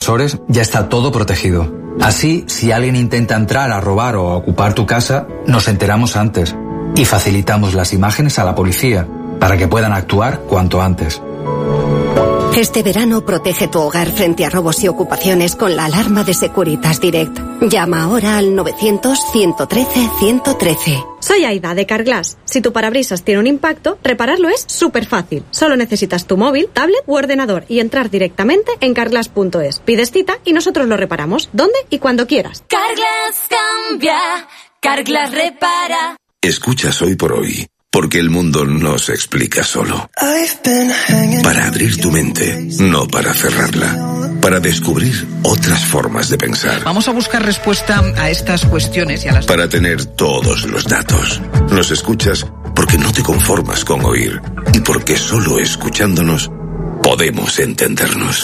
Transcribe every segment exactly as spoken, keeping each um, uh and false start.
sensores ya está todo protegido. Así, si alguien intenta entrar a robar o a ocupar tu casa, nos enteramos antes y facilitamos las imágenes a la policía para que puedan actuar cuanto antes. Este verano protege tu hogar frente a robos y ocupaciones con la alarma de Securitas Direct. Llama ahora al novecientos, ciento trece, ciento trece. Soy Aida, de Carglass. Si tu parabrisas tiene un impacto, repararlo es súper fácil. Solo necesitas tu móvil, tablet u ordenador y entrar directamente en carglass punto es. Pides cita y nosotros lo reparamos, donde y cuando quieras. Carglass cambia, Carglass repara. Escuchas Hoy por Hoy, porque el mundo no se explica solo. Para abrir tu mente, no para cerrarla. Para descubrir otras formas de pensar. Vamos a buscar respuesta a estas cuestiones y a las... Para tener todos los datos. Nos escuchas porque no te conformas con oír y porque solo escuchándonos podemos entendernos.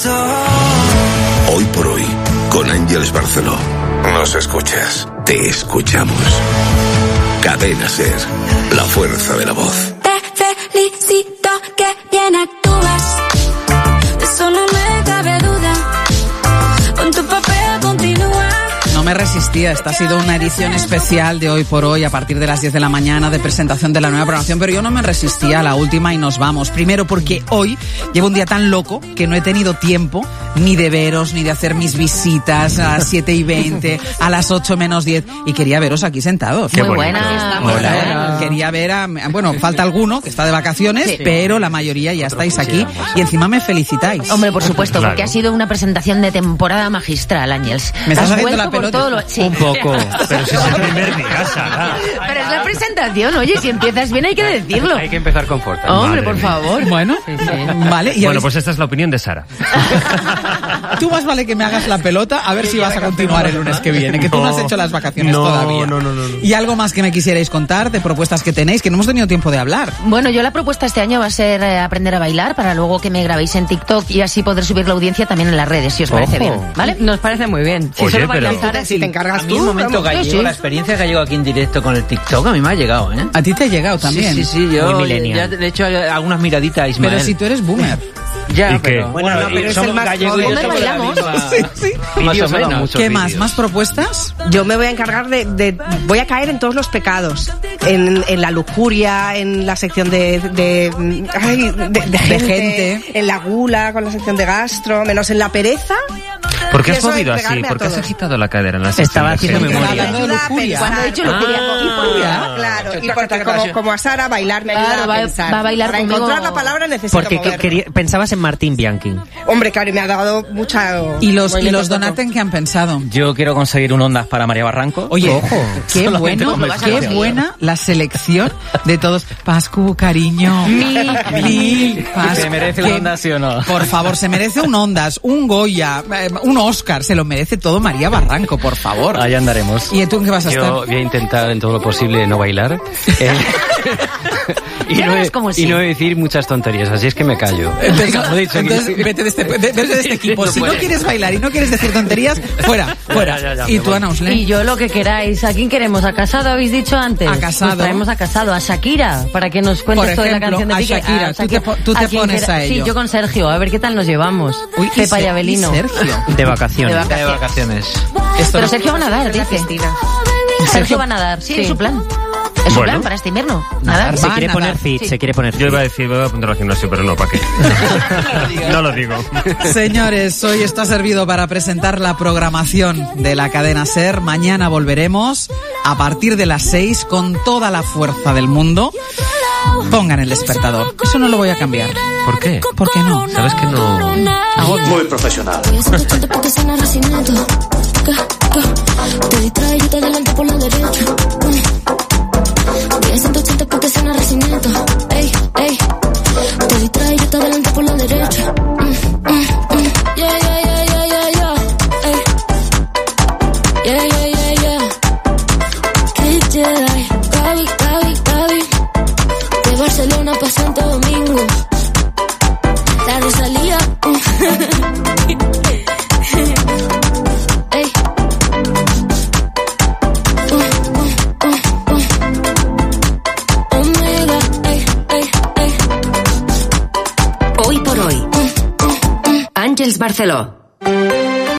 Hoy por Hoy, con Ángeles Barceló. Nos escuchas, te escuchamos. Cadena SER, la fuerza de la voz. Te felicito que bien actúas. De eso no me cabe duda. Con tu papel continúa. No me resistía, esta ha sido una edición especial de Hoy por Hoy a partir de las diez de la mañana de presentación de la nueva programación, pero yo no me resistía a la última y nos vamos. Primero porque hoy llevo un día tan loco que no he tenido tiempo ni de veros, ni de hacer mis visitas a las siete y veinte, a las ocho menos diez, y quería veros aquí sentados. Qué Muy buena. Hola. Quería ver a... Bueno, falta alguno que está de vacaciones, sí, pero la mayoría ya estáis aquí y encima me felicitáis. Hombre, por supuesto, Claro. porque ha sido una presentación de temporada magistral, Ángels. ¿Me estás Has haciendo vuelto la por pelota? todo lo- sí. Un poco, pero si es el primer día, Sara. Pero es la presentación, oye, si empiezas bien hay que decirlo. Hay que empezar con fuerza. Hombre, Madre por mía. favor. Bueno, vale. Y Bueno, habéis- pues esta es la opinión de Sara. Tú más vale que me hagas la pelota, a ver si vas a continuar el lunes que viene, que tú no has hecho las vacaciones No, todavía. no, no, no, no. Y algo más que me quisierais contar de propuestas que tenéis, que no hemos tenido tiempo de hablar. Bueno, yo la propuesta este año va a ser eh, aprender a bailar para luego que me grabéis en TikTok y así poder subir la audiencia también en las redes, si os parece Ojo. bien, ¿vale? Nos parece muy bien. Si Oye, solo pero- bailas Sara, si te encargas A mí tú, el momento vamos. gallego, sí, sí. la experiencia gallego aquí en directo con el TikTok, a mí me ha llegado, ¿eh? A ti te ha llegado también. Sí, sí, sí, yo Muy ya millennial. le he hecho algunas miraditas a Ismael. Pero si tú eres boomer. Ya, ¿Y qué? pero... Bueno, no, pero es somos el más gallegos y yo joven. somos de la Bailamos. misma- Sí, sí. Más o Vídeos, menos. muchos ¿Qué más? vídeos. ¿Más propuestas? Yo me voy a encargar de, de... Voy a caer en todos los pecados. En, en la lujuria, en la sección de... de, ay, de, de gente, gente. En la gula, con la sección de gastro. Menos en la pereza. ¿Por qué has Pienso movido así? entregarme a ¿Por qué has todos. agitado la cadera en la sección Estaba de haciendo gente? memoria. Hablando de Ayuda a lujuria. pensar. Cuando he dicho lujuria, Ah. Lujuria, claro. Y porque como, como a Sara, bailar me ayuda Claro, a va- pensar. va a bailar Para conmigo. encontrar la palabra necesito Porque que- moverme. quería- pensabas en Martín Bianchi. Hombre, claro, y me ha dado mucha... ¿Y los, y movimiento los Donaten qué han pensado? Yo quiero conseguir un Ondas para María Barranco. Oye, Ojo. qué Solamente bueno, lo vas a qué conseguir. buena la selección de todos. Pascu, cariño. Mil, Pascu. ¿Se merece un que- Ondas, sí o no? Por favor, se merece un Ondas, un Goya, eh, un Oscar, se lo merece todo María Barranco, por favor. Ahí andaremos. ¿Y tú en qué vas a Yo estar? voy a intentar en todo lo posible no bailar. Eh, y, Ya no, verás cómo sí. y no decir muchas tonterías, así es que me callo. Entonces, Como he dicho, entonces, vete de este, de- vete de este equipo. No Si no puede. quieres bailar y no quieres decir tonterías, fuera, fuera. ya, ya, y me tú, voy. Ana Uslen. Y yo lo que queráis. ¿A quién queremos? ¿A Casado habéis dicho antes? A Casado. Pues traemos a Casado, a Shakira, para que nos cuente Por esto de la ejemplo, canción de a Piqué. Shakira. Tú te po- tú ¿A te quién pones quiera- a ello. Sí, yo con Sergio, a ver qué tal nos llevamos. Uy, y Pepa y Ser- Abelino. y Sergio. De vacaciones. De vacaciones. De vacaciones. Esto Pero no- Sergio va a nadar, dice. Sergio va a nadar, sí, es su plan. Es su Bueno. plan para este invierno. Nadar. Se Va a quiere nadar. poner fit, Sí. se quiere poner fit. Yo iba a decir, voy a apuntar al gimnasio, pero no, ¿para qué? No lo digo. Señores, hoy esto ha servido para presentar la programación de la cadena SER. Mañana volveremos a partir de las seis con toda la fuerza del mundo. Pongan el despertador. Eso no lo voy a cambiar. ¿Por qué? ¿Por qué no? ¿Sabes que no? Muy profesional. Te distrae, yo te adelanto por la derecha. diez, ciento ochenta porque suena recimiento. Ey, ey. Te distrae, yo te adelanto por la derecha. Mm, mm, mm. Yeah, yeah, yeah, yeah, yeah, yeah. Ey. Yeah, yeah, yeah, yeah. Kid Jedi. Gaby, Gaby, Gaby. De Barcelona pa' Santo Domingo. La Rosalía. Ey. Omega, ey, ey, ey. Hoy por hoy. Ángels Barceló.